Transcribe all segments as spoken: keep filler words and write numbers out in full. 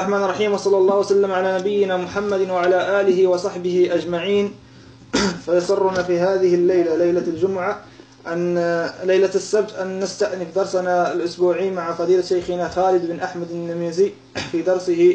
الرحمن الرحيم، وصلى الله وسلم على نبينا محمد وعلى آله وصحبه أجمعين. فيسرنا في هذه الليلة، ليلة الجمعة، أن ليلة السبت، أن نستأنف درسنا الأسبوعي مع فضيلة شيخنا خالد بن أحمد النميزي في درسه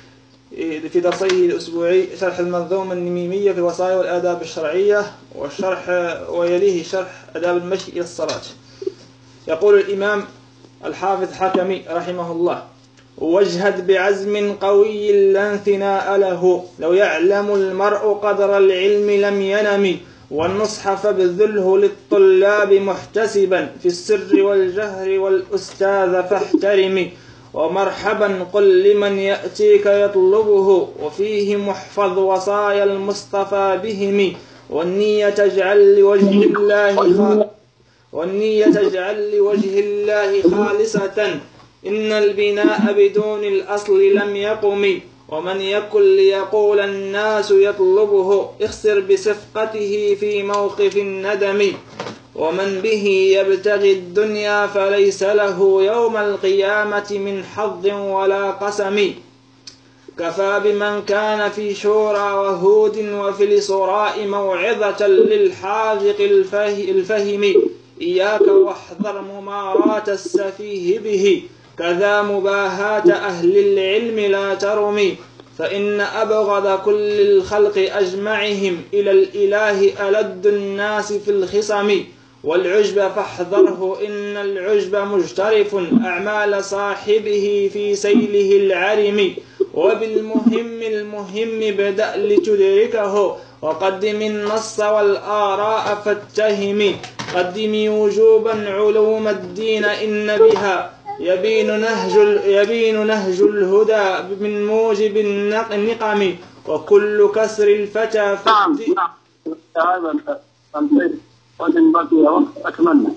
في درسيه الأسبوعي شرح المنظومة النميمية في الوصايا والآداب الشرعية، والشرح ويليه شرح آداب المشي إلى الصلاة. يقول الإمام الحافظ حكمي رحمه الله: واجهد بعزم قوي لا انثناء له، لو يعلم المرء قدر العلم لم ينم، والنصح فابذله للطلاب محتسبا، في السر والجهر والأستاذ فاحترم، ومرحبا قل لمن يأتيك يطلبه، وفيه محفظ وصايا المصطفى بهم، والنية تجعل لوجه الله خالصة والنية تجعل لوجه الله خالصة، إن البناء بدون الأصل لم يقم، ومن يكن ليقول الناس يطلبه، اخسر بصفقته في موقف الندم، ومن به يبتغي الدنيا فليس له يوم القيامة من حظ ولا قسم، كفى بمن كان في شورى وهود وفي الصراء موعظة للحاذق الفهم، إياك واحذر ممارات السفيه به، كذا مباهاة أهل العلم لا ترمي، فإن أبغض كل الخلق أجمعهم إلى الإله ألد الناس في الخصم، والعجب فاحذره إن العجب مجترف أعمال صاحبه في سيله العرم، وبالمهم المهم بدأ لتدركه، وقدم النص والآراء فاتهم، قدم وجوبا علوم الدين إن بها يبين نهج يبين نهج الهدى من موجب النقم، وكل كسر الفتى نعم نعم هذا البيت وإن بقي وقت أكملنا.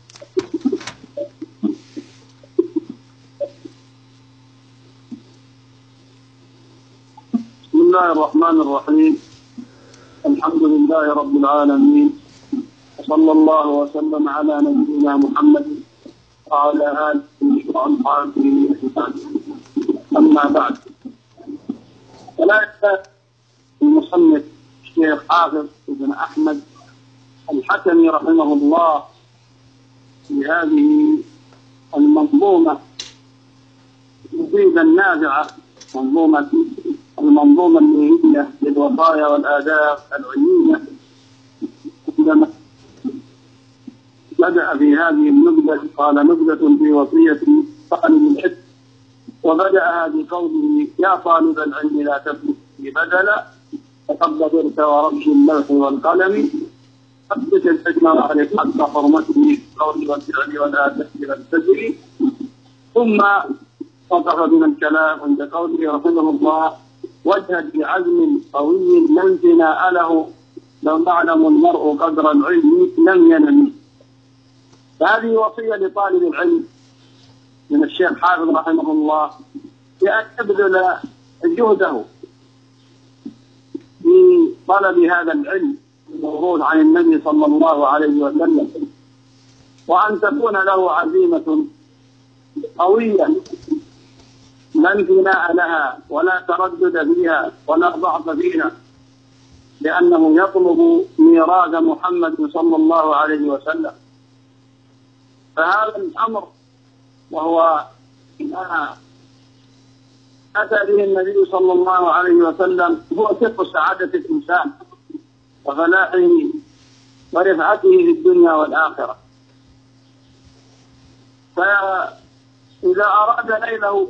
بسم الله الرحمن الرحيم، الحمد لله رب العالمين، وصلى الله وسلم على نبينا محمد وعلى آله وأصحابه أجمعين. أما بعد، فلا يزال المصنف الشيخ حافظ بن أحمد الحكمي رحمه الله في هذه المنظومة المفيدة النافعة، منظومة المنظومة النهائية للوصايا والآداب العلمية، عندما بدأ في هذه النبذة قال: نبذة في وصية طالب العلم، وبدأها بقوله: يا طالب العلم لا تبذل بدلا، فقد بذلت ورمش اللوح والقلم، ثبت الحكم واعرف حق حرمته بالقول والفعل والآداب والسجل. ثم وقف من الكلام عند قوله رحمه الله: واجهد بعزم قوي لا انثناء له، لو يعلم المرء قدر العلم لم ينم. فهذه وصية لطالب العلم من الشيخ حافظ رحمه الله بأن يبذل جهده في طلب هذا العلم الموروث عن النبي صلى الله عليه وسلم، وأن تكون له عزيمة قوية لا انثناء لها ولا تردد فيها ولا ضعف فيها، لأنه يطلب ميراث محمد صلى الله عليه وسلم. فهذا الأمر وهو ما أتى به النبي صلى الله عليه وسلم هو سر سعادة الإنسان وفلاحه ورفعته في الدنيا والآخرة. فإذا أراد نيله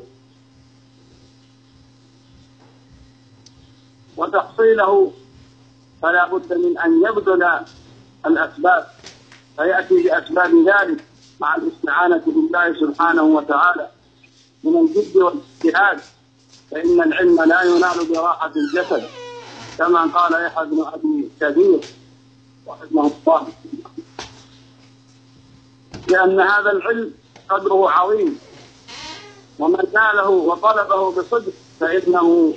وتحصيله فلا بد من أن يبذل الأسباب، فيأتي بأسباب ذلك مع الاستعانة بالله سبحانه وتعالى من الجد والاجتهاد، فإن العلم لا ينال براحة الجسد، كما قال يحيى بن أبي كثير رحمه الله، لأن هذا العلم قدره عظيم، ومن ناله وطلبه بصدق فإنه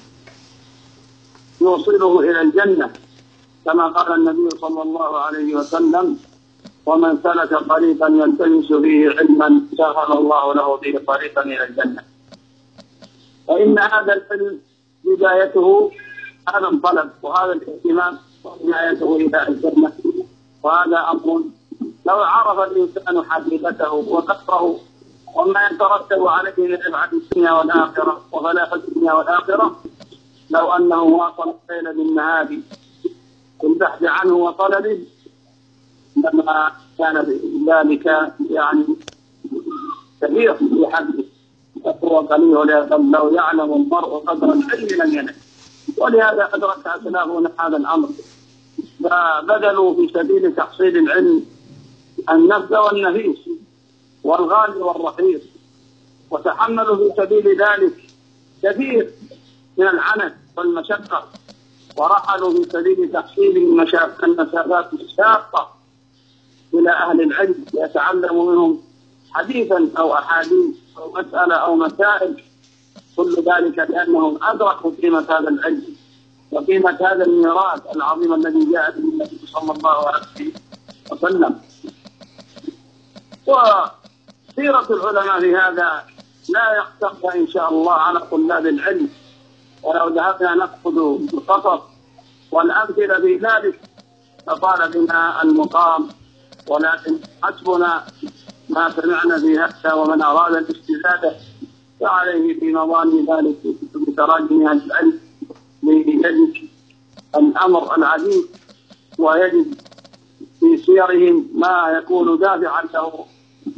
يوصله إلى الجنة، كما قال النبي صلى الله عليه وسلم: ومن سلك طريقا يلتمس فيه علما سهل الله له به طريقا إلى الجنة. فإن هذا العلم بدايته هذا الطلب وهذا الاهتمام ونهايته إلى الجنة، وهذا أمر لو عرف الإنسان حقيقته وقدره وما يترتب عليه من ربح الدنيا والآخرة وفلاح الدنيا والآخرة، لو أنه واصل الليل بالنهار في البحث عنه وطلبه لما كان ذلك يعني كبير في حقه، فهو قليل لو يعلم المرء قدر العلم لم ينل. ولهذا أدرك أسلافنا هذا الأمر، فبذلوا في سبيل تحصيل العلم النفس والنفيس والغالي والرخيص، وتحملوا في سبيل ذلك كثير من العنت والمشقة، ورحلوا في سبيل تحصيل المسافات الشاقة إلى أهل العلم ليتعلموا منهم حديثا أو أحاديث أو مسألة أو مسائل، كل ذلك لأنهم أدركوا قيمة هذا العلم وقيمة هذا الميراث العظيم الذي جاء به النبي صلى الله عليه وسلم. وسيرة العلماء في هذا لا يختص إن شاء الله على طلاب العلم، ولو ذهبنا نأخذ القصص والأمثلة في ذلك لطال بنا المقام، ولكن حسبنا ما سمعنا في هذا، ومن أراد الاستزادة فعليه في مضان ذلك بتراجم أهل العلم ليجد الأمر العديد ويجد في سيرهم ما يكون دافعا له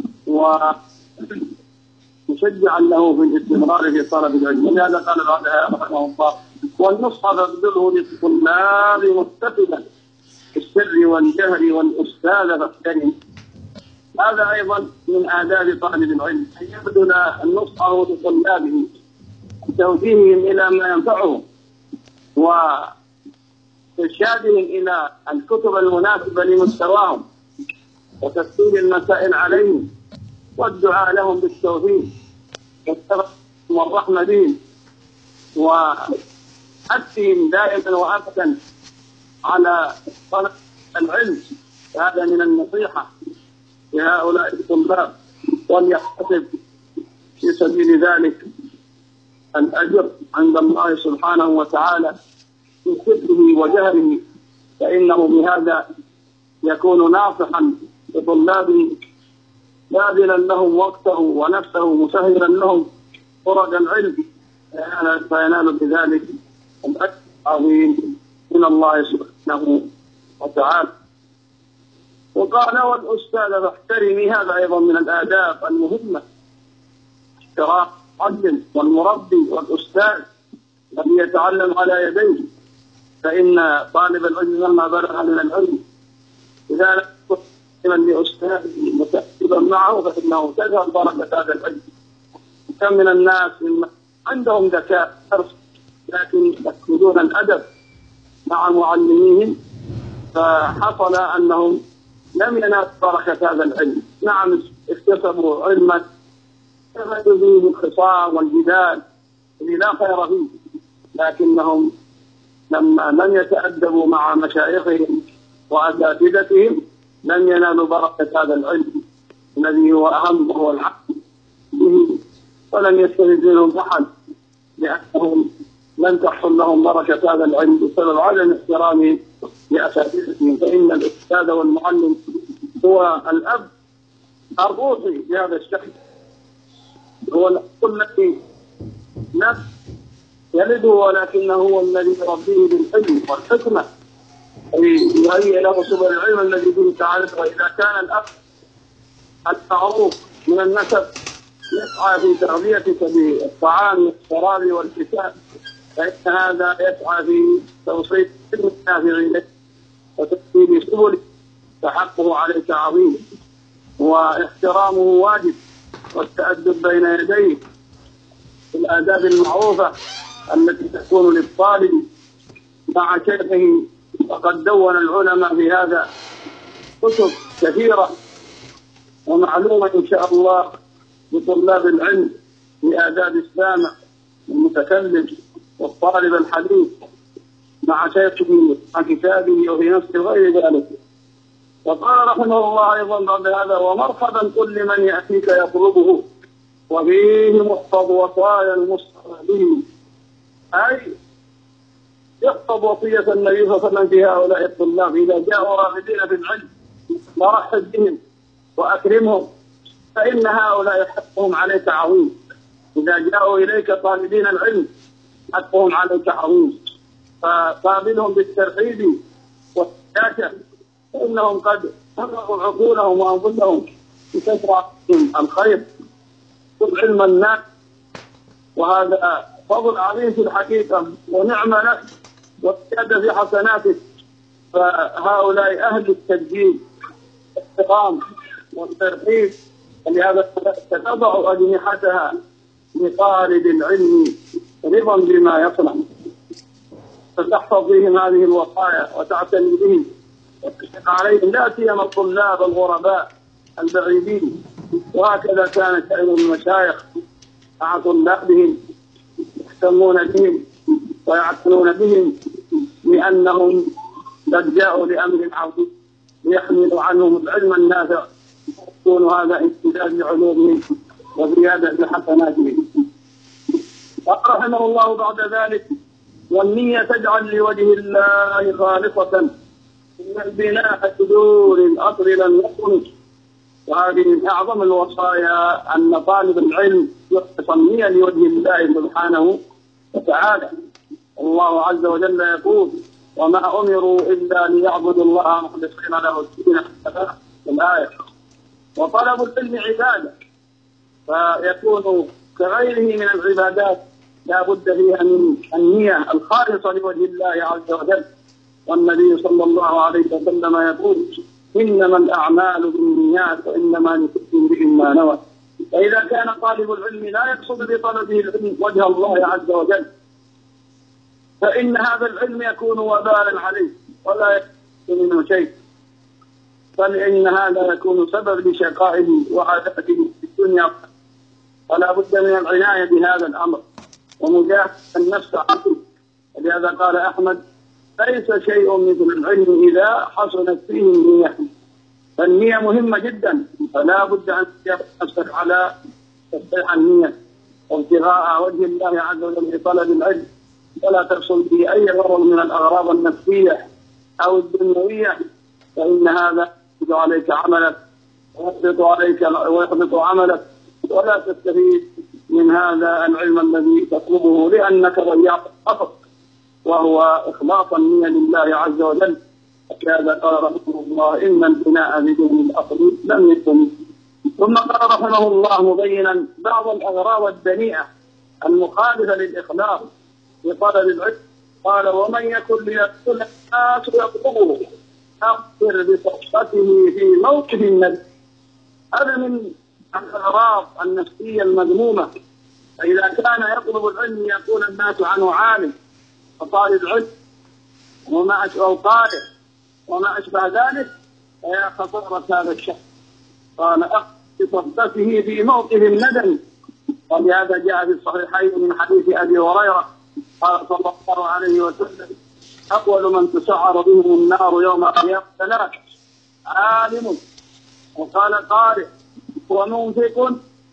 ومشجعا له في الاستمرار في طلب العلم. ولهذا قال العلماء رحمه الله: والنصح فابذله للطلاب مستفدا في السر والجهر والأستاذ فاحترم. هذا أيضا من آداب طالب العلم، أن يبذل نصحه لطلابه، توجيههم إلى ما ينفعهم وإرشادهم إلى الكتب المناسبة لمستواهم وتسهيل المسائل عليهم والدعاء لهم بالتوفيق والرحمة بهم وحثهم دائما وأبدا على طلب العلم. هذا من النصيحة لهؤلاء الطلاب، وليحتسب في سبيل ذلك الأجر عند الله سبحانه وتعالى في سره وجهره، فإنه بهذا يكون ناصحا لطلابه باذلا لهم وقته ونفسه مسهلا لهم طرق العلم، فينال بذلك الأجر العظيم من الله سبحانه وتعالى. وقال: والأستاذ فاحترمي. هذا أيضا من الآداب المهمة، احترام المعلم والمربي والأستاذ الذي يتعلم على يديه، فإن طالب العلم لما بلغ من العلم إذا لم يكن من لأستاذه متأدبا معه فإنه تذهب بركة هذا العلم. كم من الناس مما عندهم ذكاء لكن يفقدون الأدب مع معلميهم، فحصل أنهم لم ينالوا بركة هذا العلم. نعم اكتسبوا علما استفادوا به الخصام والجدال الذي لا خير فيه، لكنهم لما لم يتأدبوا مع مشايخهم وأساتذتهم لم ينالوا بركة هذا العلم الذي هو أهم وهو العقل به، ولم يستفد منهم أحد لأنهم لم تحصل لهم بركة هذا العلم بسبب عدم احترامهم لأساتذتهم. فإن الأستاذ والمعلم هو الأب الروحي لهذا الشخص، هو الأب الذي نفس يلده، ولكنه هو الذي يربيه بالعلم والحكمة يهيئ له سبل العلم الذي به تعالى. وإذا كان الأب المعروف من النسب يسعى في تربيتك بالطعام والشراب والكتاب، فإن هذا يسعى في توصيل علم النافع إليك وتسهيل سبله، فحقه عليك عظيم واحترامه واجب، والتأدب بين يديه الآداب المعروفة التي تكون للطالب مع شيخه. وقد دون العلماء في هذا كتب كثيرة ومعلومة إن شاء الله لطلاب العلم في آداب السامع والمتكلم والطالب الحديث مع شيخه مع كتابه وفي نفسه غير ذلك. وقال رحمه الله أيضا بعد هذا: ومرحبا كل من يأتيك يطلبه وفيه محفظ وصايا المستقبلين، أي يحفظ وصية النبي صلى الله عليه وسلم في هؤلاء الطلاب إذا جاءوا راغبين في العلم فرحب بهم وأكرمهم، فإن هؤلاء حقهم عليك عظيم. إذا جاءوا إليك طالبين العلم حقهم عليك عظيم، فقابلهم بالترحيب والسياسة، فإنهم قد فرغوا عقولهم وأنفسهم بكثرة الخير علم الناس، وهذا فضل عظيم في الحقيقة ونعمة لك وزيادة في حسناتك. فهؤلاء أهل التسجيل والاحترام والترحيب، ولهذا تتضع أجنحتها لطالب العلم رضا بما يصنع، فتحفظ بهم هذه الوصايا وتعتني بهم وتشفق عليهم، لا سيما الطلاب الغرباء البعيدين. وهكذا كان سائر المشايخ مع طلابهم يهتمون بهم ويعتنون بهم، لأنهم قد جاءوا لأمر عظيم ليحملوا عنهم العلم النافع، يكون هذا امتداد لعلومهم وزيادة لحسناتهم. قال رحمه الله بعد ذلك: والنية تجعل لوجه الله خالصة، إن البناء بدون الأصل لم يكن. وهذه من أعظم الوصايا أن طالب العلم يخلص النية لوجه الله سبحانه وتعالى. الله عز وجل يقول: وما أمروا إلا ليعبدوا الله مخلصين له الدين حنفاء، الآية. وطلب العلم عبادة، فيكون كغيره من العبادات لا بد فيها من النية الخالصة لوجه الله عز وجل. والنبي صلى الله عليه وسلم يقول: إنما الأعمال بالنيات وإنما لكل امرئ ما نوى. فإذا كان طالب العلم لا يقصد بطلبه العلم وجه الله عز وجل، فإن هذا العلم يكون وبالا عليه ولا يكون منه شيء، بل إن هذا يكون سبب لشقائه وعذابه في الدنيا. فلا بد من العناية بهذا الأمر ومجاهدة النفس عنه. ولهذا قال أحمد: ليس شيء مثل العلم إذا حصلت فيه النية. فالنية مهمة جدا، فلا بد أن تنفسك على تصحيح النية وابتغاء وجه الله عز وجل في طلب العلم، ولا تحصل به أي غرض من الأغراض النفسية أو الدنيوية، فإن هذا يحبط عليك عملك ويحبط عليك ويحبط عملك، ولا تستفيد من هذا العلم الذي تطلبه، لأنك ضيعت الأصل وهو إخلاص النية لله عز وجل. وكذا قال رحمه الله: إن البناء بدون الأصل لم يكن. ثم قال رحمه الله مبينا بعض الأغراض الدنيئة المخالفة للإخلاص في طلب العلم، قال: ومن يكن ليقتل الناس يطلبه أخبر بصحبته في موقف النبي. هذا من الأغراض النفسية المذمومة. فإذا كان يطلب العلم يكون الناس عنه عالم وطالب علم وما أشبه قارئ وما أشبه ذلك، فيا خطورة هذا الشخص. قال: أخبر بصحبته في موقف الندم. ولهذا جاء في الصحيحين من حديث أبي هريرة قال صلى الله عليه وسلم: أول من تسعر بهم النار يوم القيامة ثلاث: عالم، وقال قارئ، ومنفق،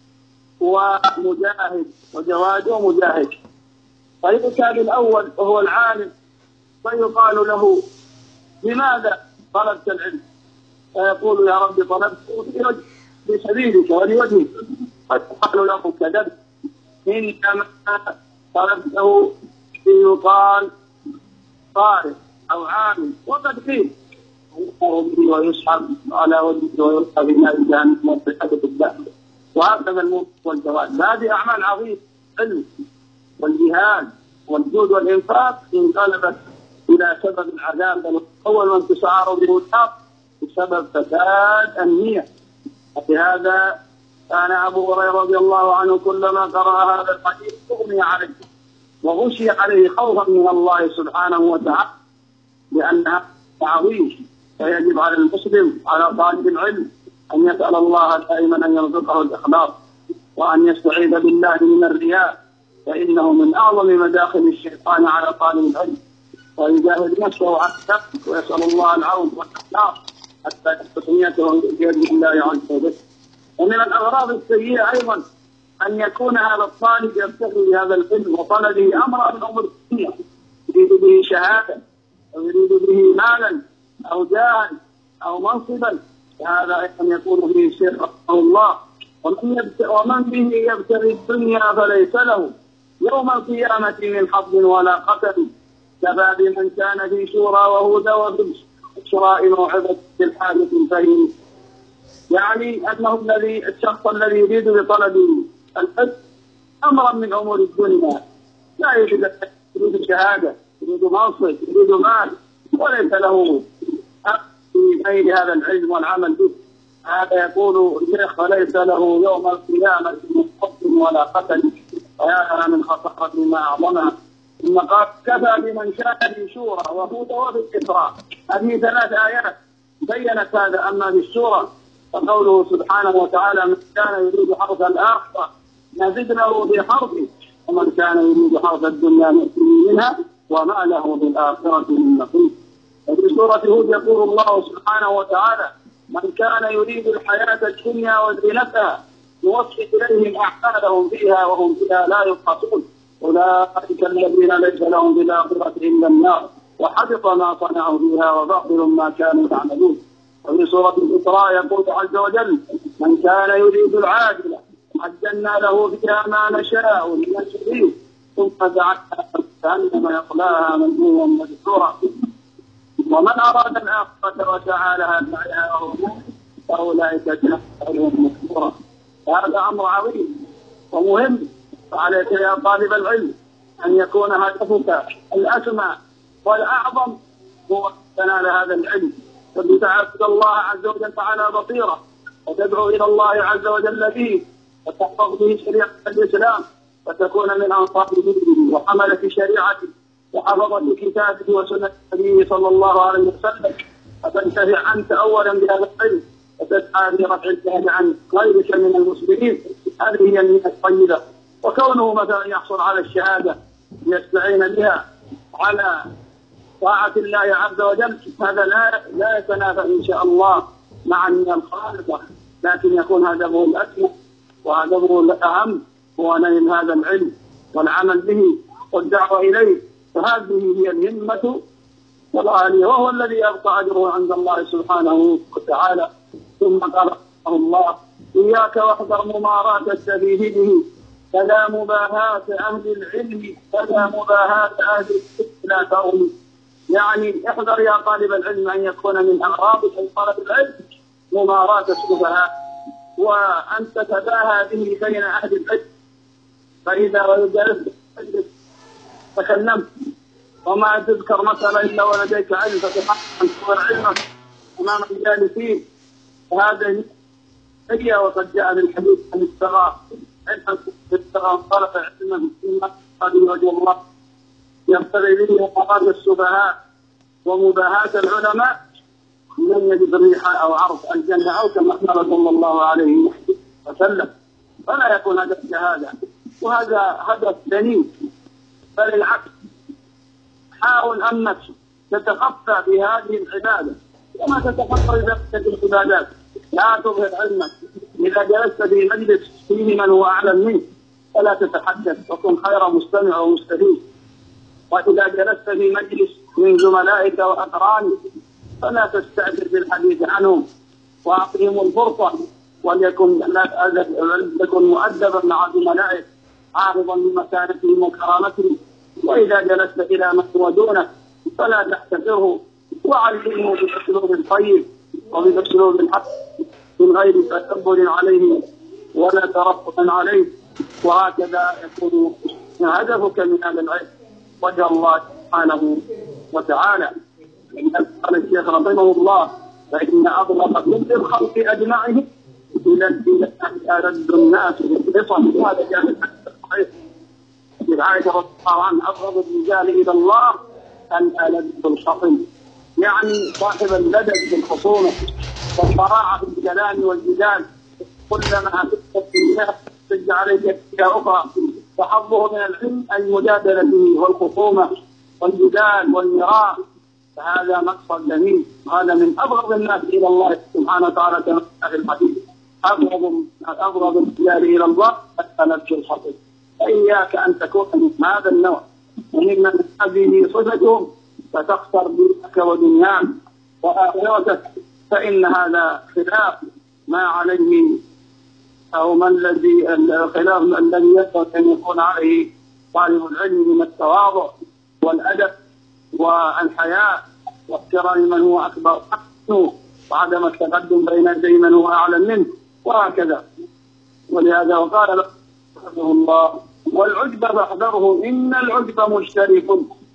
ومجاهد، وجواد ومجاهد. فيؤتى بالأول وهو العالم فيقال له: لماذا طلبت العلم؟ فيقول: يا رب طلبته في سبيلك ولوجهك. فيقال له: كذبت، إنما طلبته ليقال قارئ أو عالم. وقد قيل ويسحب على وجهه ويلقى بنار جهنم والحدث الدائم. وهكذا الموت والجواد. هذه أعمال عظيمة، العلم والجهاد والجود والإنفاق انقلبت إلى سبب العذاب. أول من تسعر به النار بسبب فساد النية. وبهذا كان أبو هريرة رضي الله عنه كلما قرأ هذا الحديث أغمي عليه وغشي عليه خوفا من الله سبحانه وتعالى، لأنها عظيم. فيجب على المسلم على طالب العلم أن يسأل الله دائما أن يرزقه الإخلاص وأن يستعيذ بالله من الرياء، فإنه من أعظم مداخل الشيطان على طالب العلم. ويجاهد نفسه على الشك ويسأل الله العون والإخلاص حتى يحفظ نيته بيد الله عز وجل. ومن الأغراض السيئة أيضا أن يكون هذا الطالب يبتغي بهذا العلم وطلبه أمرا من أمور الدنيا، يريد به شهادة أو يريد به مالا أو جاها أو منصبا، هذا أيضا يكون فيه شرك رحمه الله. ومن, يبت... ومن به يبتغي الدنيا فليس له يوم القيامة من حظ ولا قتل، كفى بمن كان في شورى وهدى وبشراء موعظة الحاجة الفهم. يعني أنه الذي الشخص الذي يريد بطلب العلم أمرا من أمور الدنيا، لا يريد يريد شهادة، يريد منصب، يريد مال، وليس له في غير هذا العلم والعمل به، هذا يقول الشيخ فليس له يوم القيامة من حظ ولا قتل، ويا من خطأت ما أعظمها. ثم قال كفى بمن كان في شورى وهدى وفي الإسراء. هذه ثلاث آيات بينت هذا. أما في الشورى فقوله سبحانه وتعالى من كان يريد حرث الآخرة نزد له في حرثه ومن كان يريد حرث الدنيا نؤتيه منها وما له بالآخرة من نصيب. وفي سورة هود يقول الله سبحانه وتعالى من كان يريد الحياة الدنيا وزينتها نوفي إليهم أعمالهم فيها وهم فيها لا يبخسون أولئك الذين ليس لهم بالآخرة إلا النار وحبط ما صنعوا فيها وباطل ما كانوا يعملون. وفي سورة الإسراء يقول عز وجل من كان يريد العاجلة عجلنا له فيها ما نشاء لمن يريد ثم جعلنا جهنم يصلاها مذموما مدحورا ومن أراد الآخرة وسعى لها سعيها وهو مؤمن فأولئك كان سعيهم مشكورا. هذا أمر عظيم ومهم، فعليك يا طالب العلم أن يكون هدفك الأسمى والأعظم هو تنال هذا العلم، وتعبد الله عز وجل على بصيرة وتدعو إلى الله عز وجل به وتحفظ به شريعة الإسلام وتكون من أنصار دينه وحملة شريعته وحفظة كتابه وسنة نبيه صلى الله عليه وسلم، فتنتفع أنت أولا بهذا العلم وتسعى برفع الجهل عن غيرك من المسلمين. هذه هي النية الطيبة. وكونه مثلا يحصل على الشهادة يستعين بها على طاعة الله عز وجل هذا لا لا يتنافى إن شاء الله مع النية الخالصة، لكن يكون هدفه الأسمى وهدفه الأهم هو نيل هذا العلم والعمل به والدعوة إليه. فهذه هي الهمة والغالية، وهو الذي يبقى أجره عند الله سبحانه وتعالى. ثم قال الله إياك واحذر ممارات السفيه به فلا مباهاة أهل العلم فلا مباهاة أهل العلم لا تؤمن. يعني احذر يا طالب العلم أن يكون من أغراض طلب العلم ممارات السفهاء وأن تتباهى به بين أهل العلم. فإذا جلست تكلمت وما تذكر مثلا إلا ولديك علم فتحقق أن تظهر علمك أمام الجالسين، وهذا هي وقد جاء بالحديث عن الصغار علما بالصغار طلب علما مما قد وجه الله يبتغي به مقاصد السفهاء ومباهاة العلماء لن يجد ريح أو عرف الجنة أو كما قال صلى الله عليه وسلم. فلا يكون هدفك هذا، وهذا هدف دنيء، بل العكس. حاول أنك تتخفى في هذه العبادة كما تتخفى ببقية العبادات. لا تظهر علمك. إذا جلست في مجلس فيه من هو أعلم منك فلا تتحدث وكن خير مستمع ومستفيد. وإذا جلست في مجلس من زملائك وأقرانك فلا تستعجل بالحديث عنهم وأعطهم الفرصة وليكن لكن مؤدبا مع زملائك عارضا لمكانتهم وكرامتهم. وإذا جلست إلى من هو دونك فلا تحتقره وعلمه بأسلوب طيب وبأسلوب الحق من غير تكبر عليه ولا ترفق عليه. وهكذا يكون هدفك من هذا العلم وجه الله سبحانه وتعالى. قال الشيخ رحمه الله فإن أبلغ كل الخلق أجمعهم إلى الإله ألد الناس بالقصص. هذا جاء في الصحيح في عائشة رضي الله عنها أبغض الرجال إلى الله الألد الخصم، يعني صاحب اللدد في الخصومة والصراعة في الكلام والجدال. كلما أتت الناس تجد عليك أشياء أخرى، فحظه من العلم المجادلة فيه والخصومة والجدال والمراء، فهذا مقصد جميل. هذا من أبغض الناس إلى الله سبحانه وتعالى كما في الحديث. أبغض أبغض الرجال إلى الله نبكي الحقيقة. فإياك أن تكون من هذا النوع، ومن هذه صفتهم فتخسر دينك ودنياك وآخرتك، فإن هذا خلاف ما عليه أو من الذي الخلاف الذي يجب أن يكون عليه طالب العلم من التواضع والأدب والحياء واحترام من هو أكبر منه وعدم التقدم بين يدي من هو أعلم منه وهكذا. ولهذا وقال رحمه الله: والعجب فاحذره إن العجب مشترك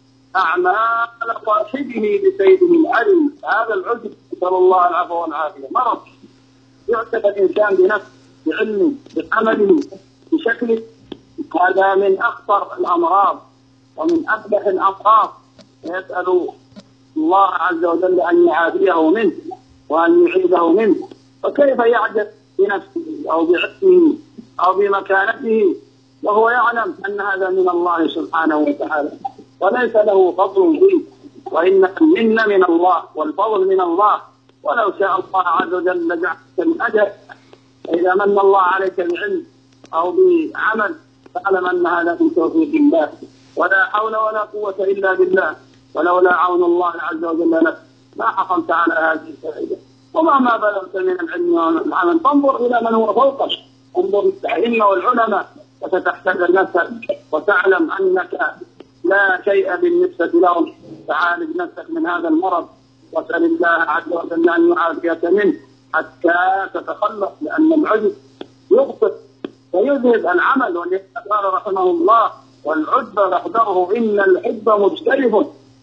أعمال صاحبه بسيده العلم. هذا العجب نسأل الله العفو والعافية مرض يعتبر الإنسان بنفسه بعلمه بعمله بشكله. هذا من أخطر الأمراض ومن أقبح الأمراض، يسأل الله عز وجل أن يعافيه منه وأن يعيده منه. فكيف يعجب بنفسه أو بعلمه أو بمكانته وهو يعلم أن هذا من الله سبحانه وتعالى وليس له فضل فيه، وإن المنة من الله والفضل من الله. ولو شاء الله عز وجل لجعلك من أجل. إذا من الله عليك بعلم أو بعمل فاعلم أن هذا من توفيق الله، ولا حول ولا قوة إلا بالله. ولولا عون الله عز وجل لك ما حصلت على هذه الفائدة. ومهما بلغت من العلم والعمل فانظر إلى من هو فوقك، انظر الأئمة والعلماء وستحتاج نفسك وتعلم أنك لا شيء بالنسبة لهم. تعالج نفسك من هذا المرض واسأل الله عز وجل أن يعافيك منه حتى تتخلص، لأن العجب يبطل ويذهب العمل. ولذلك قال رحمه الله: والعجب فاحذره إن الحب مجترف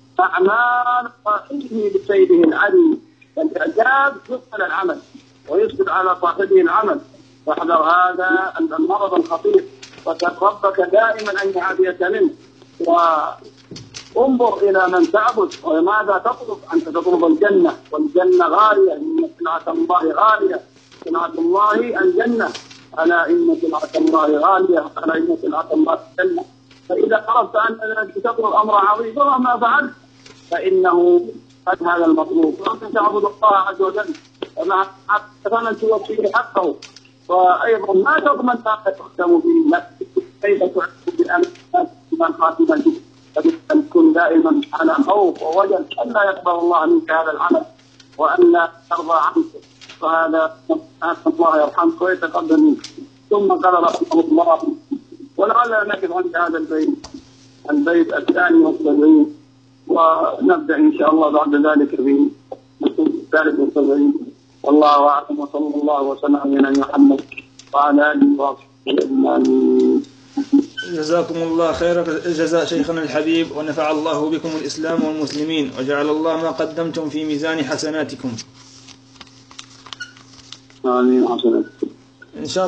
أعمال صاحبه بسيده العلي. فالإعجاب يبطل العمل ويسقط على صاحبه العمل. واحذر هذا المرض الخطير وسل ربك دائما أن يعافيك منه. وانظر إلى من تعبد وماذا تطلب. أنت تطلب الجنة والجنة غالية، إن سلعة الله غالية، سلعة الله الجنة، ألا إن سلعة الله غالية، ألا إن سلعة الله الجنة. فإذا عرفت أنك تطلب أمر عظيم وما فعلت فإنه قد هذا المطلوب. وأنت تعبد الله عز وجل ومع فمن توفيه حقه. وأيضا ما تضمن أن تختم به نفسك، كيف تعبد بأمانة من خاتما فبأن تكون دائما على خوف ووجل أن لا يقبل الله منك هذا العمل وأن لا يرضى عنك. فهذا أسأل الله يرحمك ويتقبل منك. ثم قال رحمه الله: ولعلنا نقف عند هذا البيت البيت الثاني والسبعين ونبدأ إن شاء الله بعد ذلك في الثالث والسبعين. والله أعلم، وصلى الله وسلم على محمد وعلى آله وصحبه أجمعين. جزاكم الله خير الجزاء شيخنا الحبيب، ونفع الله بكم الإسلام والمسلمين، وجعل الله ما قدمتم في ميزان حسناتكم. آمين. حسناتكم إن شاء الله.